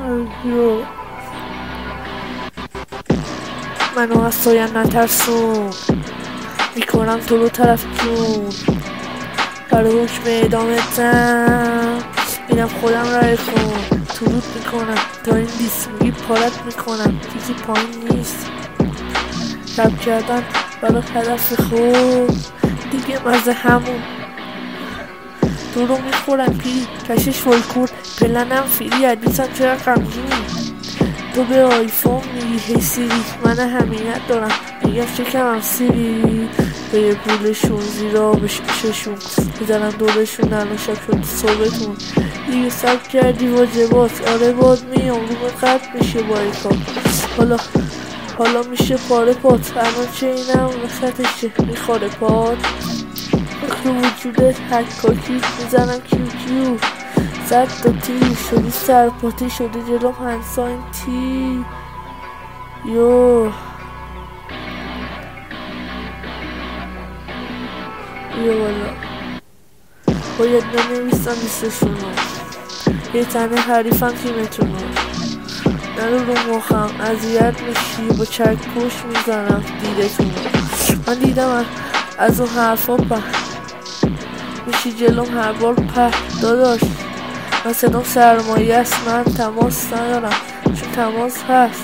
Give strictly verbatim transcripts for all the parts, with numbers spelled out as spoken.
یو منو از ساین نترسون، میکنم تو رو طرف جون، برای حکم ادامتم اینم خودم رای کن. تو رود میکنم تا این لیست میگی پارت میکنم، چیزی پایین نیست. رب کردن برای هدف خود دیگه مزه همون. تو رو میخورم پیری کشش فولکور، پلنم فیری عدیسم چرا غمگینی. تو به آیفون میگی هی سیری، من همینت دارم میگم شکمم سیری. به یه پولشون زیرا بشکششون میزنم دورشون، الان شب شد صبحتون دیگه سب کردی واجبات. آره باد میام رو به قد میشه با ای کار، حالا حالا میشه پاره پات. الان چه اینم وسطشه میخوره پات، رو وجودت حکاکی میزنم کیو کیو. زد تا تی شدی سرپاتی شده جلوم هنساین تی. یو یه والا باید ننویسم لیستشونو، یه تنه حریفم تیمتونو. نرو رو مخم اذیت میشی با چک پوش میزنم دیدتونو. من دیدم از اون حرفا په میشی جلوم هر بار په. داداش من صدام سرمایه است، من تماس ندارم چون تماس هست.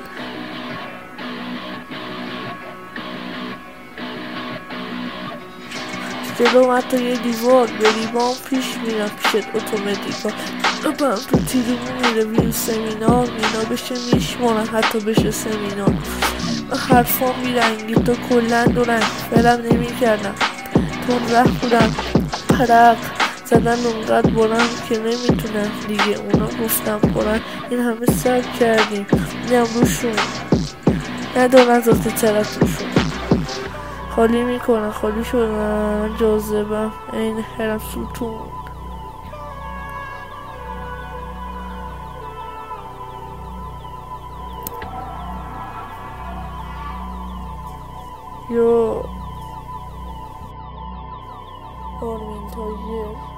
جلوم حتی یه دیوار بری بام پیش میرم پیشت اتومتیکا. بپرم تو تیریمون میره ویو سمینار، مینا بشه میشمارم حتی بشه سمینار. من حرفام بیرنگی تو کلن دورنگ فلم نمی کردم تون ره بودم پرق زدن اونقدر برم که نمیتونم دیگه. اونا گفتم پرن این همه سر کردیم نیم روشون ندارن ذات طرفشون. خالی میکنن خالی شدن جاذبم این هرم ستون. یو آرمین تایر